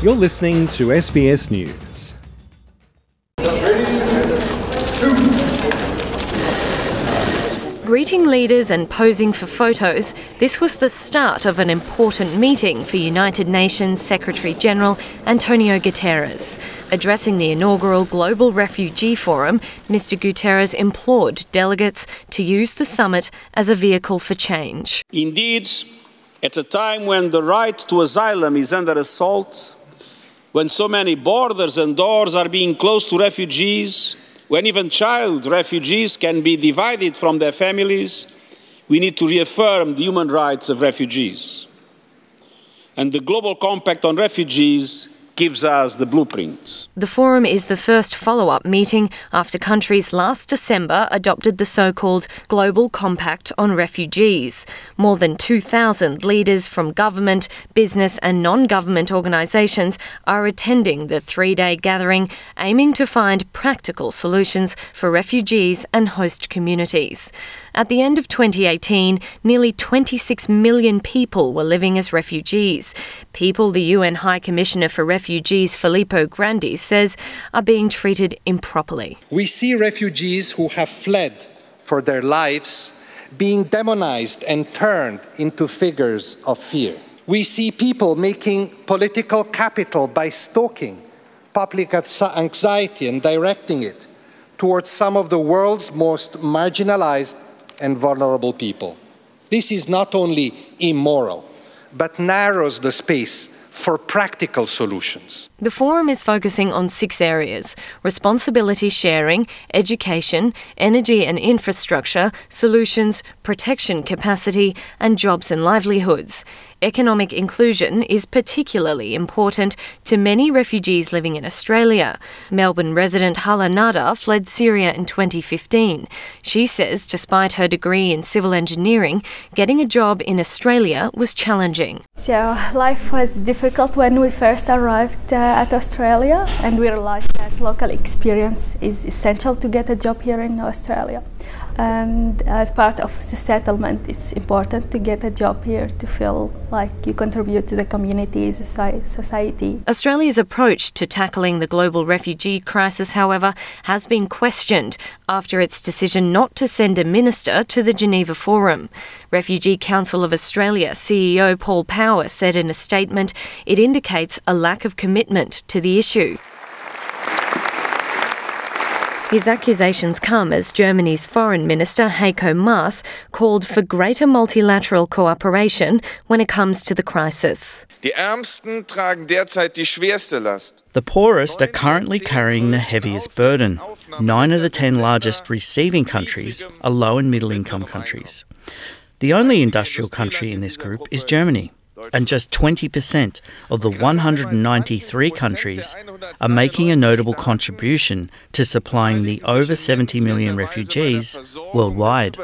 You're listening to SBS News. Greeting leaders and posing for photos, this was the start of an important meeting for United Nations Secretary-General Antonio Guterres. Addressing the inaugural Global Refugee Forum, Mr Guterres implored delegates to use the summit as a vehicle for change. Indeed, at a time when the right to asylum is under assault, when so many borders and doors are being closed to refugees, when even child refugees can be divided from their families, we need to reaffirm the human rights of refugees. And the Global Compact on Refugees gives us the blueprint. The forum is the first follow-up meeting after countries last December adopted the so-called Global Compact on Refugees. More than 2,000 leaders from government, business and non-government organisations are attending the three-day gathering, aiming to find practical solutions for refugees and host communities. At the end of 2018, nearly 26 million people were living as refugees. People the UN High Commissioner for Refugees, Filippo Grandi, says are being treated improperly. We see refugees who have fled for their lives being demonized and turned into figures of fear. We see people making political capital by stoking public anxiety and directing it towards some of the world's most marginalized and vulnerable people. This is not only immoral, but narrows the space for practical solutions. The forum is focusing on 6 areas: responsibility sharing, education, energy and infrastructure, solutions, protection capacity, and jobs and livelihoods. Economic inclusion is particularly important to many refugees living in Australia. Melbourne resident Hala Nada fled Syria in 2015. She says despite her degree in civil engineering, getting a job in Australia was challenging. So life was difficult when we first arrived at Australia, and we realized that local experience is essential to get a job here in Australia. And as part of the settlement, it's important to get a job here to feel like you contribute to the community, society. Australia's approach to tackling the global refugee crisis, however, has been questioned after its decision not to send a minister to the Geneva Forum. Refugee Council of Australia CEO Paul Power said in a statement it indicates a lack of commitment to the issue. His accusations come as Germany's Foreign Minister Heiko Maas called for greater multilateral cooperation when it comes to the crisis. Die Ärmsten tragen derzeit die schwerste Last. The poorest are currently carrying the heaviest burden. 9 of the 10 largest receiving countries are low and middle income countries. The only industrial country in this group is Germany. And just 20% of the 193 countries are making a notable contribution to supplying the over 70 million refugees worldwide.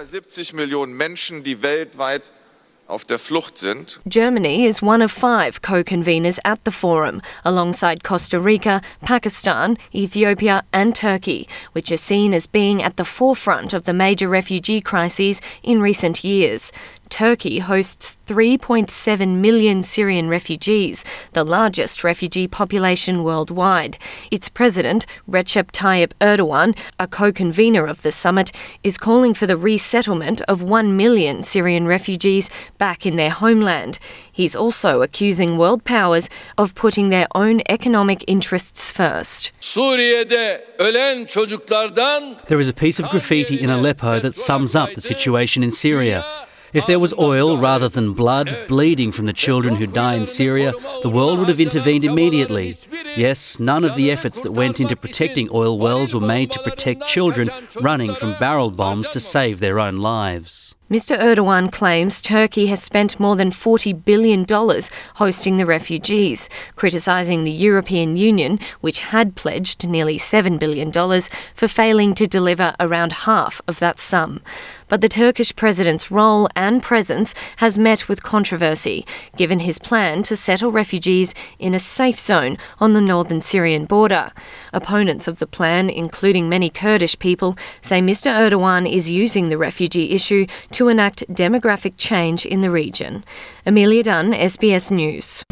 Germany is one of 5 co-conveners at the forum, alongside Costa Rica, Pakistan, Ethiopia and Turkey, which are seen as being at the forefront of the major refugee crises in recent years. Turkey hosts 3.7 million Syrian refugees, the largest refugee population worldwide. Its president, Recep Tayyip Erdogan, a co-convener of the summit, is calling for the resettlement of 1 million Syrian refugees back in their homeland. He's also accusing world powers of putting their own economic interests first. There is a piece of graffiti in Aleppo that sums up the situation in Syria. If there was oil rather than blood bleeding from the children who die in Syria, the world would have intervened immediately. Yes, none of the efforts that went into protecting oil wells were made to protect children running from barrel bombs to save their own lives. Mr Erdogan claims Turkey has spent more than $40 billion hosting the refugees, criticising the European Union, which had pledged nearly $7 billion, for failing to deliver around half of that sum. But the Turkish president's role and presence has met with controversy, given his plan to settle refugees in a safe zone on the northern Syrian border. Opponents of the plan, including many Kurdish people, say Mr Erdogan is using the refugee issue to enact demographic change in the region. Amelia Dunn, SBS News.